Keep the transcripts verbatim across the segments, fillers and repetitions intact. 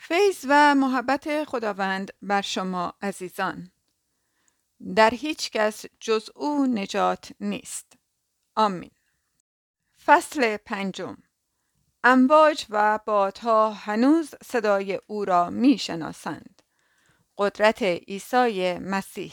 فیض و محبت خداوند بر شما عزیزان. در هیچ کس جز او نجات نیست. آمین. فصل پنجم. امواج و بادها هنوز صدای او را می شناسند. قدرت عیسی مسیح.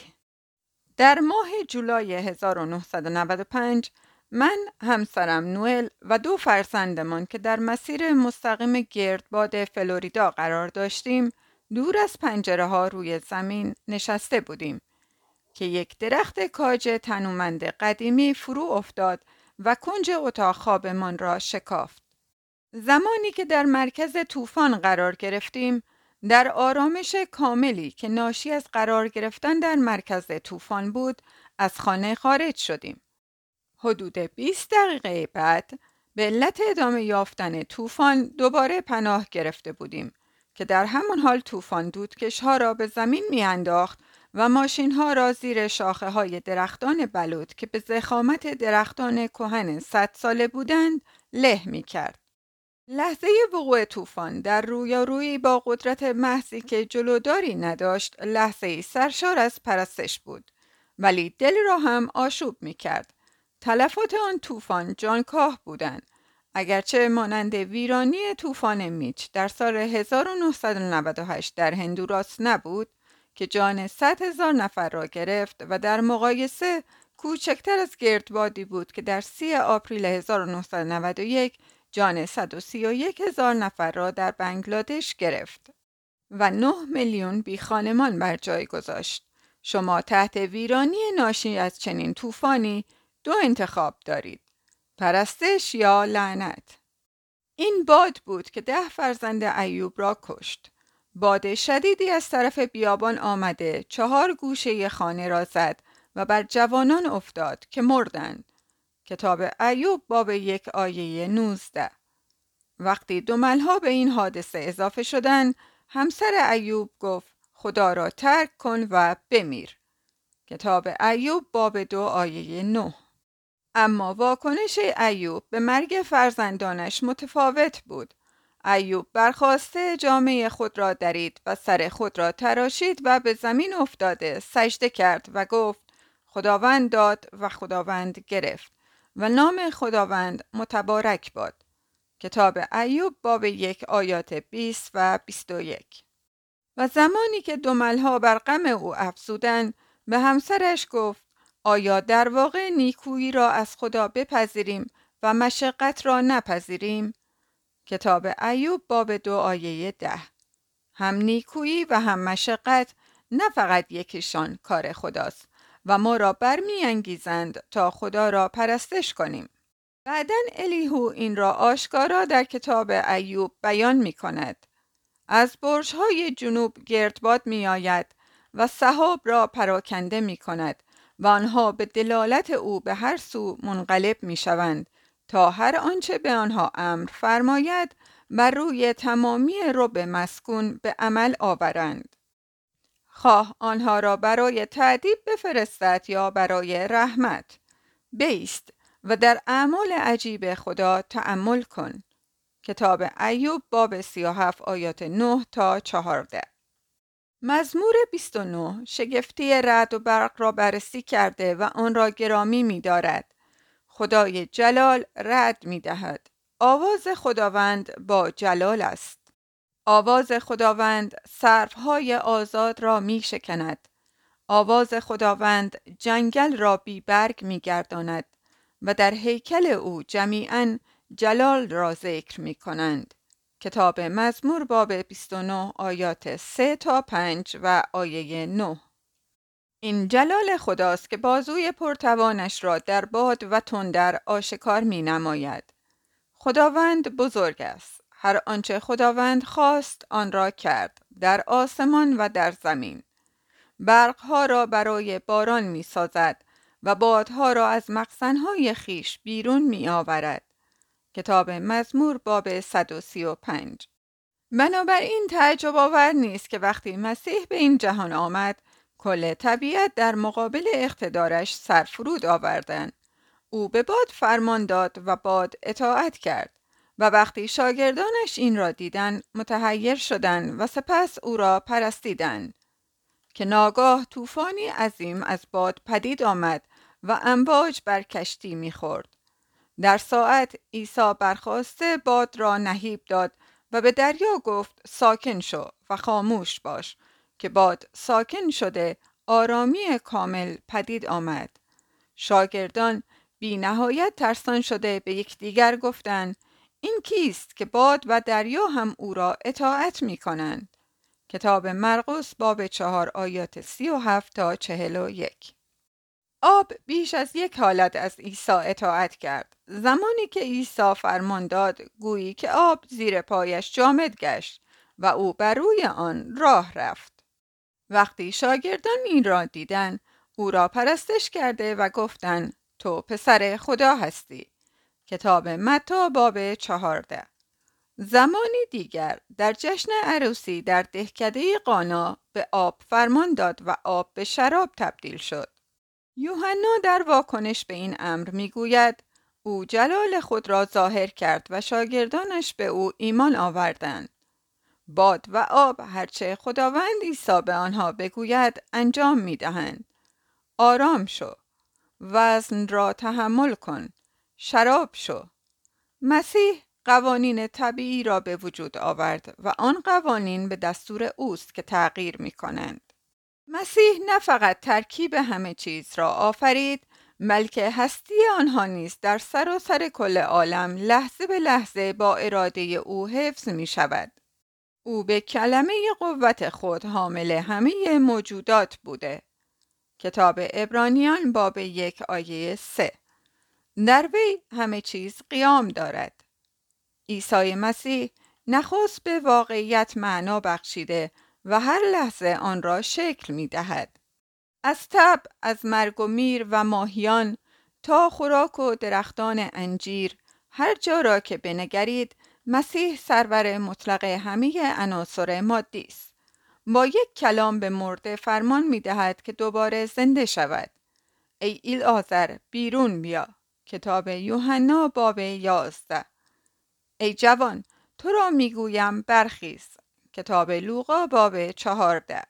در ماه جولای هزار و نهصد و نود و پنج من، همسرم نوئل و دو فرزندمان که در مسیر مستقیم گردباد فلوریدا قرار داشتیم، دور از پنجره ها روی زمین نشسته بودیم که یک درخت کاج تنومند قدیمی فرو افتاد و کنج اتاق خوابمان را شکافت. زمانی که در مرکز طوفان قرار گرفتیم، در آرامش کاملی که ناشی از قرار گرفتن در مرکز طوفان بود، از خانه خارج شدیم. حدود بیست دقیقه بعد به علت ادامه یافتن طوفان دوباره پناه گرفته بودیم که در همان حال طوفان دودکش‌ها را به زمین می‌انداخت و ماشین‌ها را زیر شاخه‌های درختان بلوط که به ضخامت درختان کهن صد ساله بودند له می‌کرد. لحظه وقوع طوفان در رویارویی با قدرت محضی که جلوداری نداشت، لحظه‌ای سرشار از پرستش بود، ولی دل را هم آشوب می‌کرد. تلفات آن طوفان جانکاه بودند، اگرچه مانند ویرانی طوفان میچ در سال هزار و نهصد و نود و هشت در هندوراس نبود که جان صد هزار نفر را گرفت و در مقایسه کوچکتر از گردبادی بود که در سی آپریل هزار و نهصد و نود و یک جان صد و سی و یک هزار نفر را در بنگلادش گرفت و نه میلیون بی خانمان بر جای گذاشت. شما تحت ویرانی ناشی از چنین طوفانی دو انتخاب دارید: پرستش یا لعنت. این باد بود که ده فرزند ایوب را کشت. باد شدیدی از طرف بیابان آمده چهار گوشه خانه را زد و بر جوانان افتاد که مردند. کتاب ایوب باب یک آیه نوزده. وقتی دو ملها به این حادثه اضافه شدند، همسر ایوب گفت خدا را ترک کن و بمیر. کتاب ایوب باب دو آیه نه. اما واکنش ایوب به مرگ فرزندانش متفاوت بود. ایوب برخاسته جامه خود را درید و سر خود را تراشید و به زمین افتاده سجده کرد و گفت خداوند داد و خداوند گرفت و نام خداوند متبارک باد. کتاب ایوب باب یک آیات بیست و بیست و یک. و زمانی که دو ملها بر غم او افزودند، به همسرش گفت آیا در واقع نیکویی را از خدا بپذیریم و مشقت را نپذیریم؟ کتاب ایوب باب دو آیه ده. هم نیکویی و هم مشقت نه فقط یکیشان کار خداست و ما را برمی انگیزند تا خدا را پرستش کنیم. بعداً الیهو این را آشکارا در کتاب ایوب بیان می کند. از برج‌های جنوب گردباد می آید و سحاب را پراکنده می کند و آنها به دلالت او به هر سو منقلب می شوند تا هر آنچه به آنها امر فرماید بر روی تمامی رب مسکون به عمل آورند. خواه آنها را برای تأدیب بفرستد یا برای رحمت. بایست و در اعمال عجیب خدا تأمل کن. کتاب ایوب باب سی و هفت آیات نه تا چهارده. مزمور بیست و نه شگفتی رعد و برق را بررسی کرده و آن را گرامی می دارد. خدای جلال رعد می دهد. آواز خداوند با جلال است. آواز خداوند سروهای آزاد را می شکند. آواز خداوند جنگل را بی برگ می گرداند و در هیکل او جمیعاً جلال را ذکر می کنند. کتاب مزمور باب بیست و نه آیات سه تا پنج و آیه نه. این جلال خداست که بازوی پرتوانش را در باد و تندر آشکار می نماید. خداوند بزرگ است. هر آنچه خداوند خواست آن را کرد، در آسمان و در زمین. برقها را برای باران می سازد و بادها را از مخزنهای خیش بیرون می آورد. کتاب مزمور باب صد و سی و پنج. بنابراین تعجب آور نیست که وقتی مسیح به این جهان آمد، کل طبیعت در مقابل اقتدارش سرفرود آوردند. او به باد فرمان داد و باد اطاعت کرد و وقتی شاگردانش این را دیدند متحیر شدند و سپس او را پرستیدند که ناگاه طوفانی عظیم از باد پدید آمد و امواج بر کشتی می‌خورد. در ساعت عیسی برخاسته باد را نهیب داد و به دریا گفت ساکن شو و خاموش باش، که باد ساکن شده آرامی کامل پدید آمد. شاگردان بی نهایت ترسان شده به یکدیگر گفتند این کیست که باد و دریا هم او را اطاعت می کنند؟ کتاب مرقس باب چهار آیات سی و هفت تا چهل و یک. آب بیش از یک حالت از عیسی اطاعت کرد. زمانی که عیسی فرمان داد گویی که آب زیر پایش جامد گشت و او بر روی آن راه رفت. وقتی شاگردان این را دیدند او را پرستش کرده و گفتند تو پسر خدا هستی. کتاب متی باب چهارده. زمانی دیگر در جشن عروسی در دهکده قانا به آب فرمان داد و آب به شراب تبدیل شد. یوحنا در واکنش به این امر میگوید او جلال خود را ظاهر کرد و شاگردانش به او ایمان آوردند. باد و آب هرچه خداوند عیسی به آنها بگوید انجام میدهند. آرام شو، وزن را تحمل کن، شراب شو. مسیح قوانین طبیعی را به وجود آورد و آن قوانین به دستور اوست که تغییر می کنند. مسیح نه فقط ترکیب همه چیز را آفرید، بلکه هستی آنها نیز در سراسر کل عالم لحظه به لحظه با اراده او حفظ می شود. او به کلمه قوت خود حامل همه موجودات بوده. کتاب عبرانیان باب یک آیه سه. در وی همه چیز قیام دارد. عیسی مسیح نخست به واقعیت معنا بخشیده و هر لحظه آن را شکل می دهد. از طبع، از مرگ و میر و ماهیان تا خوراک و درختان انجیر، هر جا را که بنگرید مسیح سرور مطلق همه عناصر مادی است. با یک کلام به مرده فرمان می دهد که دوباره زنده شود. ای ایلعازر بیرون بیا. کتاب یوحنا باب یازده. ای جوان تو را میگویم برخیز. کتاب لوقا باب چهارده.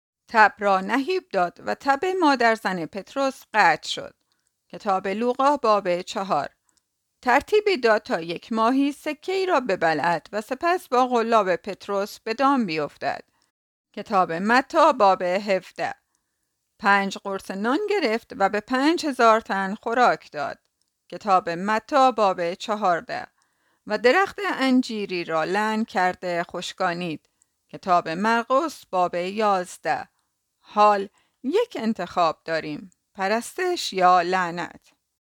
تب را نهیب داد و تب مادر زن پتروس قطع شد. کتاب لوقا باب چهار. ترتیبی داد تا یک ماهی سکه ای را ببلعد و سپس با قلاب پتروس به دام بیفتد. کتاب متی باب هفده. پنج قرص نان گرفت و به پنج هزار تن خوراک داد. کتاب متی باب چهارده. و درخت انجیری را لعن کرده خشکانید. کتاب مرقس باب یازده. حال یک انتخاب داریم، پرستش یا لعنت.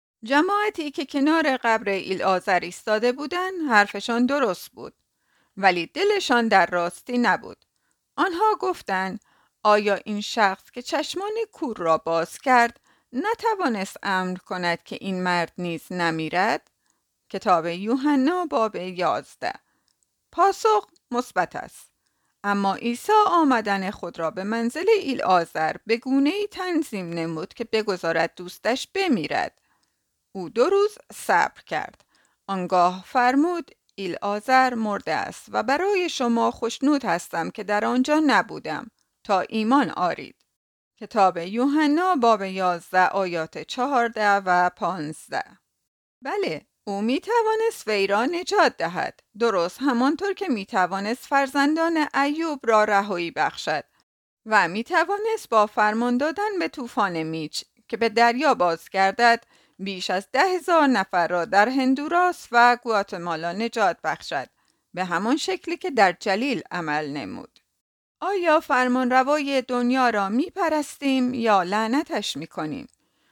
جماعتی که کنار قبر ایلعازر ایستاده بودند حرفشان درست بود، ولی دلشان در راستی نبود. آنها گفتند آیا این شخص که چشمان کور را باز کرد نتوانست امر کند که این مرد نیز نمیرد؟ کتاب یوحنا باب یازده. پاسخ مثبت است. اما عیسی آمدن خود را به منزل ایلعازر به گونه‌ای تنظیم نمود که بگذارد دوستش بمیرد. او دو روز صبر کرد. آنگاه فرمود ایلعازر مرده است و برای شما خوشنود هستم که در آنجا نبودم تا ایمان آرید. کتاب یوحنا باب یازده آیات چهارده و پانزده. بله، او می توانست وی را نجات دهد، درست همانطور که می توانست فرزندان ایوب را رهایی بخشد و می توانست با فرمان دادن به طوفان میچ که به دریا بازگردد بیش از ده هزار نفر را در هندوراس و گواتمالا نجات بخشد، به همان شکلی که در جلیل عمل نمود. آیا فرمانروای دنیا را می پرستیم یا لعنتش می کنیم؟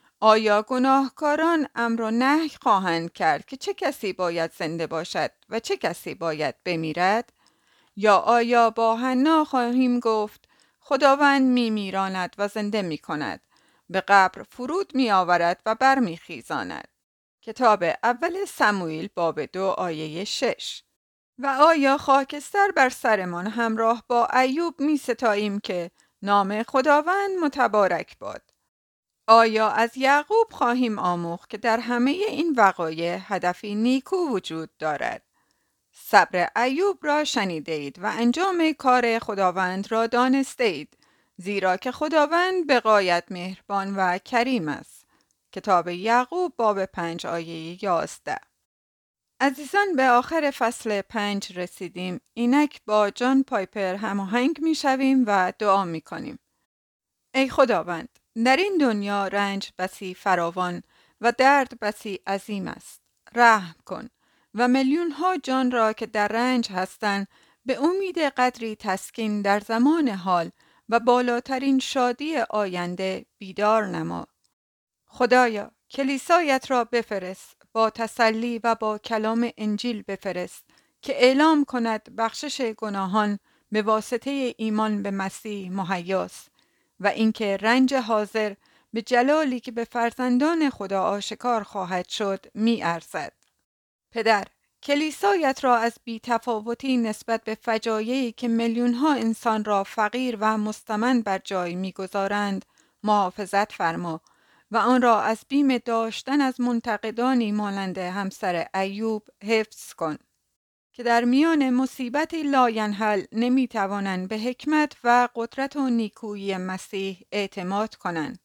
آیا گناهکاران امر و نهی خواهند کرد که چه کسی باید زنده باشد و چه کسی باید بمیرد؟ یا آیا با حنا خواهیم گفت خداوند می میراند و زنده می کند، به قبر فرود می آورد و بر می خیزاند؟ کتاب اول سموئیل باب دو آیه شش. و آیا خاکستر بر سرمان همراه با ایوب می ستاییم که نام خداوند متبارک باد؟ آیا از یعقوب خواهیم آموخت که در همه این وقایع هدفی نیکو وجود دارد؟ صبر ایوب را شنیده اید و انجام کار خداوند را دانسته اید، زیرا که خداوند به غایت مهربان و کریم است. کتاب یعقوب باب پنج آیه یازده. عزیزان، به آخر فصل پنج رسیدیم. اینک با جان پایپر هماهنگ می شویم و دعا می کنیم. ای خداوند، در این دنیا رنج بسی فراوان و درد بسی عظیم است. رحم کن و میلیون ها جان را که در رنج هستند به امید قدری تسکین در زمان حال و بالاترین شادی آینده بیدار نما. خدایا، کلیسایت را بفرست، با تسلی و با کلام انجیل بفرست که اعلام کند بخشش گناهان به واسطه ایمان به مسیح مهیاست و اینکه رنج حاضر به جلالی که به فرزندان خدا آشکار خواهد شد می ارزد. پدر، کلیسایت را از بی‌تفاوتی نسبت به فجایعی که میلیون‌ها انسان را فقیر و مستمند بر جای می‌گذارند محافظت فرما و آن را از بیم داشتن از منتقدانی مانند همسر ایوب حفظ کن که در میان مصیبت لاینحل نمی‌توانند به حکمت و قدرت و نیکویی مسیح اعتماد کنند.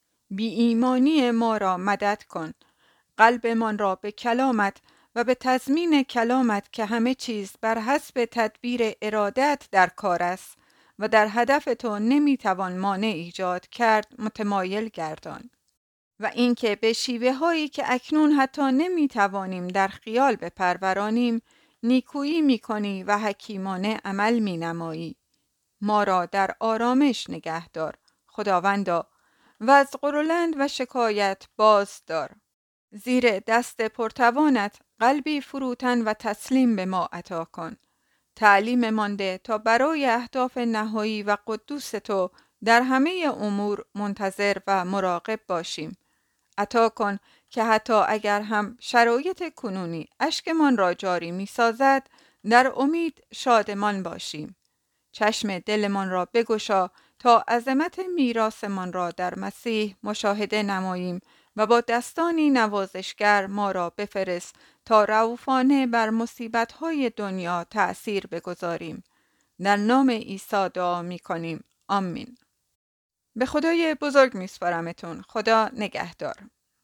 بی ایمانی ما را مدد کن، قلبمان را به کلامت و به تضمین کلامت که همه چیز بر حسب تدبیر ارادت در کار است و در هدف تو نمیتوان مانع ایجاد کرد متمایل گردان و اینکه به شیوه هایی که اکنون حتی نمیتوانیم در خیال بپرورانیم نیکویی میکنی و حکیمانه عمل مینمایی. ما را در آرامش نگه دار خداوندا و از غرولند و شکایت باز دار. زیر دست پرتوانت قلبی فروتن و تسلیم به ما عطا کن. تعلیم مانده تا برای اهداف نهایی و قدوس تو در همه امور منتظر و مراقب باشیم. عطا کن که حتی اگر هم شرایط کنونی اشکمان را جاری می سازد، در امید شادمان باشیم. چشم دلمان را بگشا تا عظمت میراثمان را در مسیح مشاهده نماییم و با دستانی نوازشگر ما را بفرست تا رؤوفانه بر مصیبت‌های دنیا تأثیر بگذاریم. در نام عیسی دعا می کنیم. آمین. به خدای بزرگ می سپارمتون. خدا نگهدار.